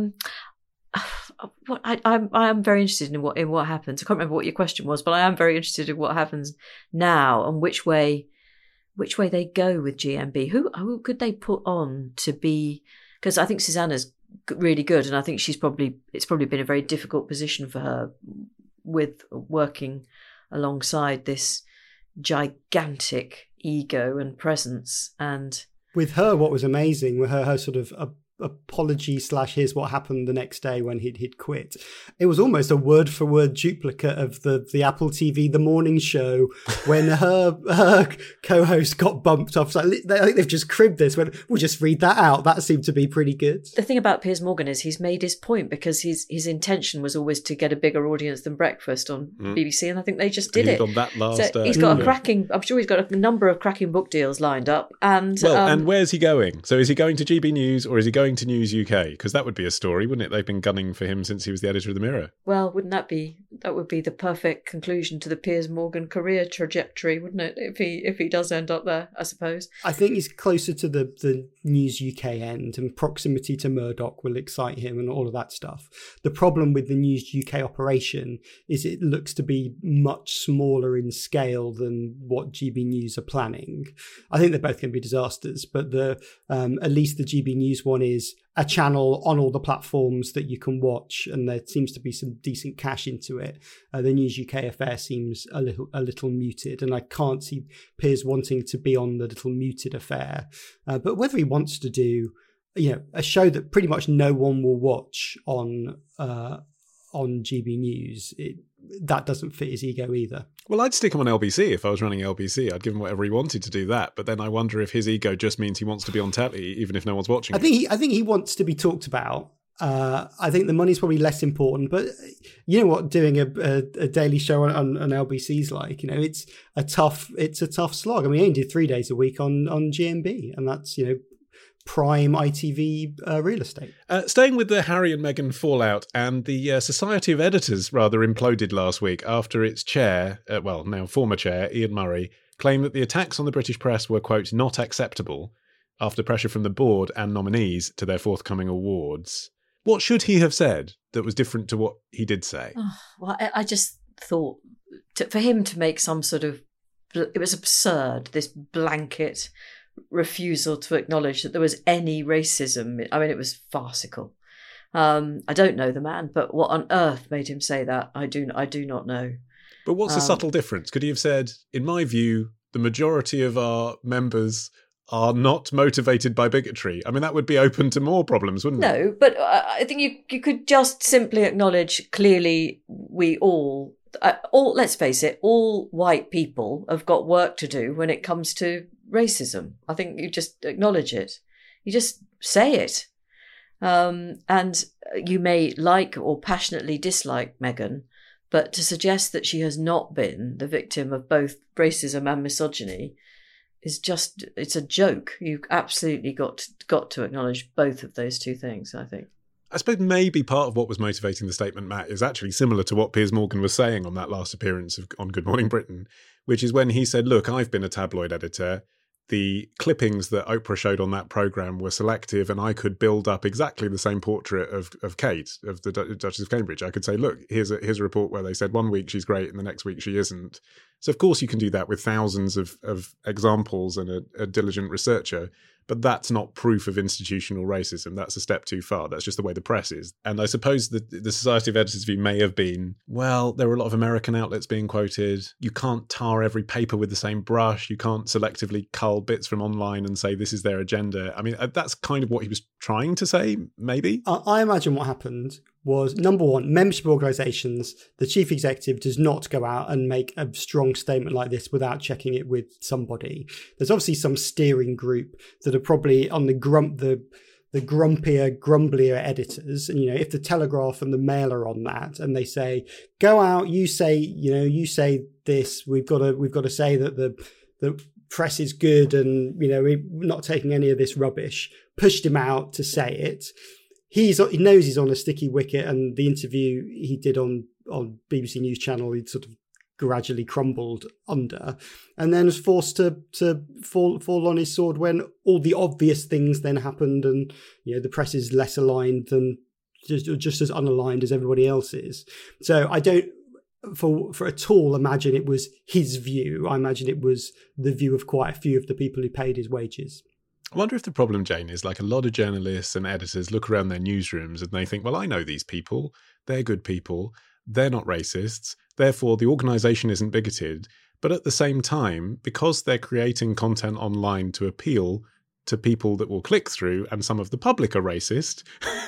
I am very interested in what happens. I can't remember what your question was, but I am very interested in what happens now and which way they go with GMB. Who could they put on to be? Because I think Susanna's really good, and I think it's probably been a very difficult position for her with working alongside this gigantic ego and presence. And with her, what was amazing with her sort of apology / here's what happened the next day when he'd quit. It was almost a word for word duplicate of the Apple TV The Morning Show when her co-host got bumped off. So I think they've just cribbed this. We'll just read that out. That seemed to be pretty good. The thing about Piers Morgan is he's made his point because his intention was always to get a bigger audience than Breakfast on BBC, and I think they just did it. On that last so he's got I'm sure he's got a number of cracking book deals lined up. And and where's he going? So is he going to GB News or is he going going to News UK? Because that would be a story, wouldn't it? They've been gunning for him since he was the editor of the Mirror. Well, that would be the perfect conclusion to the Piers Morgan career trajectory, wouldn't it? If he does end up there, I suppose. I think he's closer to the News UK end, and proximity to Murdoch will excite him and all of that stuff. The problem with the News UK operation is it looks to be much smaller in scale than what GB News are planning. I think they're both going to be disasters, but at least the GB News one is a channel on all the platforms that you can watch, and there seems to be some decent cash into it. The News UK affair seems a little muted, and I can't see Piers wanting to be on the little muted affair. But whether he wants to do, a show that pretty much no one will watch on GB News, that doesn't fit his ego either. Well, I'd stick him on LBC if I was running LBC. I'd give him whatever he wanted to do that. But then I wonder if his ego just means he wants to be on telly, even if no one's watching. I think he wants to be talked about. I think the money's probably less important. But you know what, doing a daily show on LBC's like, it's a tough slog. I mean, he only did 3 days a week on GMB, and that's prime ITV real estate. Staying with the Harry and Meghan fallout, and the Society of Editors rather imploded last week after its chair, now former chair, Ian Murray, claimed that the attacks on the British press were, quote, not acceptable after pressure from the board and nominees to their forthcoming awards. What should he have said that was different to what he did say? Well, I just thought for him to make some sort of... It was absurd, this blanket refusal to acknowledge that there was any racism. I mean, it was farcical. I don't know the man, but what on earth made him say that? I do not know. But what's the subtle difference? Could he have said, in my view, the majority of our members are not motivated by bigotry? I mean, that would be open to more problems, wouldn't it? No, but I think you could just simply acknowledge, clearly we all, let's face it, all white people have got work to do when it comes to racism. I think you just acknowledge it. You just say it. And you may like or passionately dislike Meghan, but to suggest that she has not been the victim of both racism and misogyny is just, it's a joke. You've absolutely got to acknowledge both of those two things, I think. I suppose maybe part of what was motivating the statement, Matt, is actually similar to what Piers Morgan was saying on that last appearance on Good Morning Britain, which is when he said, look, I've been a tabloid editor. The clippings that Oprah showed on that programme were selective, and I could build up exactly the same portrait of Kate, of the Duchess of Cambridge. I could say, look, here's a report where they said 1 week she's great and the next week she isn't. So of course you can do that with thousands of examples and a diligent researcher, but that's not proof of institutional racism. That's a step too far. That's just the way the press is. And I suppose the Society of Editors' view may have been, well, there were a lot of American outlets being quoted. You can't tar every paper with the same brush. You can't selectively cull bits from online and say this is their agenda. I mean, that's kind of what he was trying to say, maybe. I imagine what happened was, number one, membership organisations, the chief executive does not go out and make a strong statement like this without checking it with somebody. There's obviously some steering group that are probably on the grumpier, grumblier editors. And, if the Telegraph and the Mail are on that and they say, go out, you say this, we've got to say that the press is good and, we're not taking any of this rubbish, pushed him out to say it. He knows he's on a sticky wicket, and the interview he did on BBC News Channel, he sort of gradually crumbled under, and then was forced to fall on his sword when all the obvious things then happened, and the press is less aligned than just as unaligned as everybody else is. So I don't for at all imagine it was his view. I imagine it was the view of quite a few of the people who paid his wages. I wonder if the problem, Jane, is like a lot of journalists and editors look around their newsrooms and they think, well, I know these people. They're good people. They're not racists. Therefore, the organisation isn't bigoted. But at the same time, because they're creating content online to appeal to people that will click through, and some of the public are racist,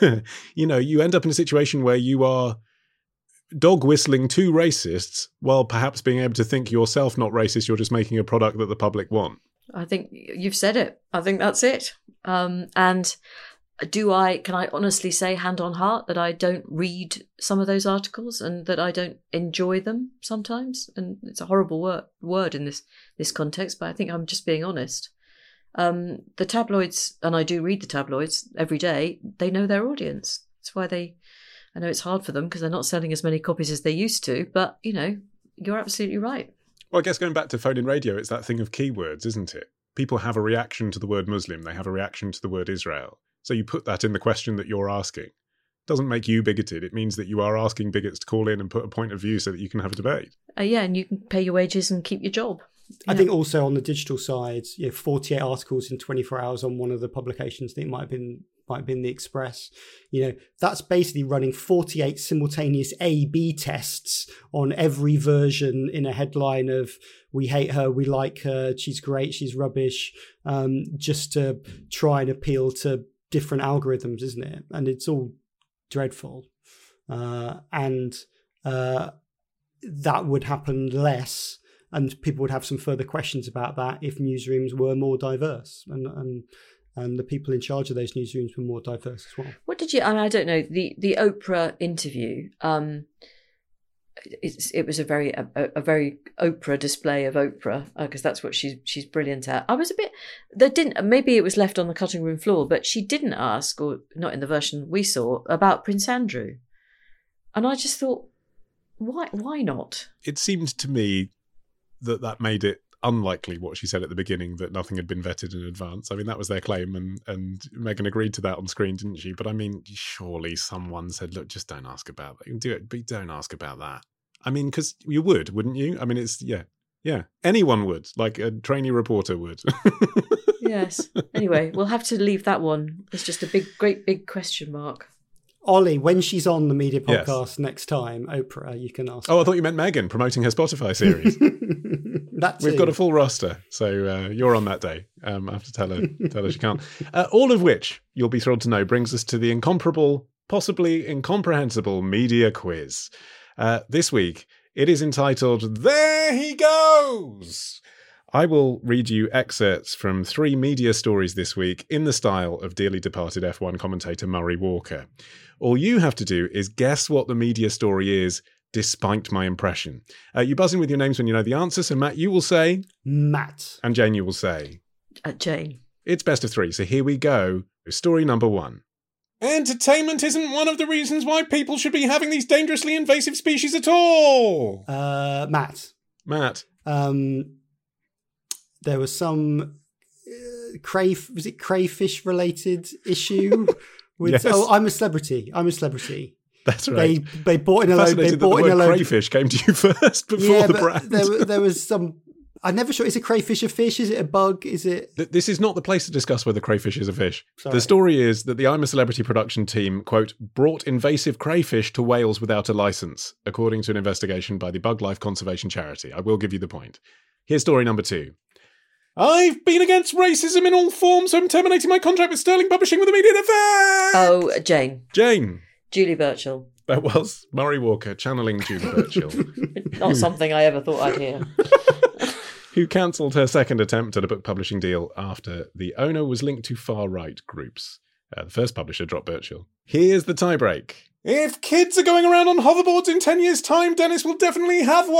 you end up in a situation where you are dog whistling to racists while perhaps being able to think yourself not racist. You're just making a product that the public want. I think you've said it. I think that's it. And can I honestly say, hand on heart, that I don't read some of those articles and that I don't enjoy them sometimes? And it's a horrible word in this context, but I think I'm just being honest. The tabloids, and I do read the tabloids every day, they know their audience. That's why I know it's hard for them because they're not selling as many copies as they used to, but, you're absolutely right. Well, I guess going back to phone-in radio, it's that thing of keywords, isn't it? People have a reaction to the word Muslim. They have a reaction to the word Israel. So you put that in the question that you're asking. It doesn't make you bigoted. It means that you are asking bigots to call in and put a point of view so that you can have a debate. Yeah, and you can pay your wages and keep your job. I think also on the digital side, 48 articles in 24 hours on one of the publications. I think it might have been the Express. That's basically running 48 simultaneous A/B tests on every version in a headline of "We hate her, we like her, she's great, she's rubbish," just to try and appeal to different algorithms, isn't it? And it's all dreadful. And that would happen less. And people would have some further questions about that if newsrooms were more diverse and the people in charge of those newsrooms were more diverse as well. What did you? I don't know. The Oprah interview. It was a very Oprah display of Oprah because that's what she's brilliant at. I was a bit. Maybe it was left on the cutting room floor, but she didn't ask, or not in the version we saw, about Prince Andrew, and I just thought, why not? It seemed to me that made it unlikely what she said at the beginning, that nothing had been vetted in advance. I mean, that was their claim, and Meghan agreed to that on screen, didn't she? But I mean, surely someone said, look, just don't ask about that. You can do it, but don't ask about that. I mean, because you would, wouldn't you? I mean, it's, yeah. Anyone would, like a trainee reporter would. Yes. Anyway, we'll have to leave that one. It's just a great big question mark. Ollie, when she's on the media podcast next time, Oprah, you can ask. Oh, I thought you meant Meghan promoting her Spotify series. We've got a full roster, so you're on that day. I have to tell her she can't. All of which, you'll be thrilled to know, brings us to the incomparable, possibly incomprehensible media quiz. This week, it is entitled, There He Goes! I will read you excerpts from 3 media stories this week in the style of dearly departed F1 commentator Murray Walker. All you have to do is guess what the media story is, despite my impression. You buzz in with your names when you know the answer. So Matt, you will say... Matt. And Jane, you will say... Jane. It's best of 3, so here we go. Story number 1. Entertainment isn't one of the reasons why people should be having these dangerously invasive species at all. Matt. Matt. There was some crayfish related issue with Yes. Oh, I'm a celebrity. That's right. They bought in a load. They Fascinated that bought the in a word load. crayfish came to you first before the but brand. there was some. I'm never sure. Is a crayfish a fish? Is it a bug? Is it? This is not the place to discuss whether crayfish is a fish. Sorry. The story is that the I'm a Celebrity production team, quote, brought invasive crayfish to Wales without a licence, according to an investigation by the Bug Life Conservation Charity. I will give you the point. Here's story number 2. I've been against racism in all forms, so I'm terminating my contract with Sterling Publishing with immediate effect! Oh, Jane. Jane. Julie Burchill. That was Murray Walker channeling Julie Burchill, Not something I ever thought I'd hear. who cancelled her second attempt at a book publishing deal after the owner was linked to far-right groups. The first publisher dropped Burchill. Here's the tiebreak. If kids are going around on hoverboards in 10 years' time, Dennis will definitely have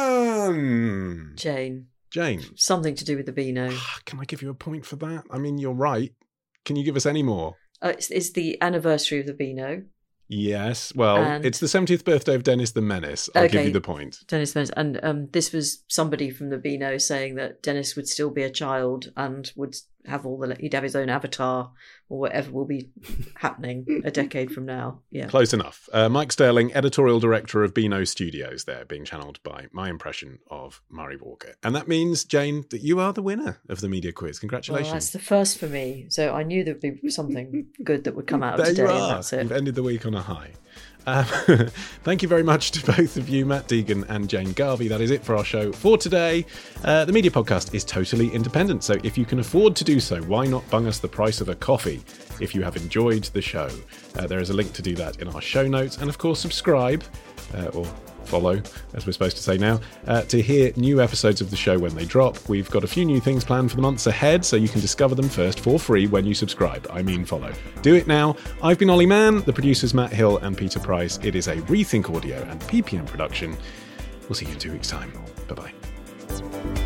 one! Jane. Something to do with the Beano. Can I give you a point for that? I mean, you're right. Can you give us any more? It's the anniversary of the Beano. Yes. Well, And- it's the 70th birthday of Dennis the Menace. I'll give you the point. Dennis Menace. And this was somebody from the Beano saying that Dennis would still be a child and would have he'd have his own avatar or whatever will be happening a decade from now. Yeah. Close enough. Mike Sterling, editorial director of Beano Studios there, being channeled by my impression of Murray Walker. And that means, Jane, that you are the winner of the media quiz. Congratulations. Well, that's the first for me. So I knew there'd be something good that would come out of There today. you And are. that's it. You've ended the week on a high. Thank you very much to both of you, Matt Deegan and Jane Garvey. That is it for our show for today. The Media Podcast is totally independent, so if you can afford to do so, why not bung us the price of a coffee if you have enjoyed the show? There is a link to do that in our show notes, and of course subscribe, or follow, as we're supposed to say now, to hear new episodes of the show when they drop. We've got a few new things planned for the months ahead, so you can discover them first for free when you subscribe. I mean follow. Do it now. I've been Ollie Mann, the producers Matt Hill and Peter Price. It is a Rethink Audio and PPM production. We'll see you in 2 weeks' time. Bye-bye.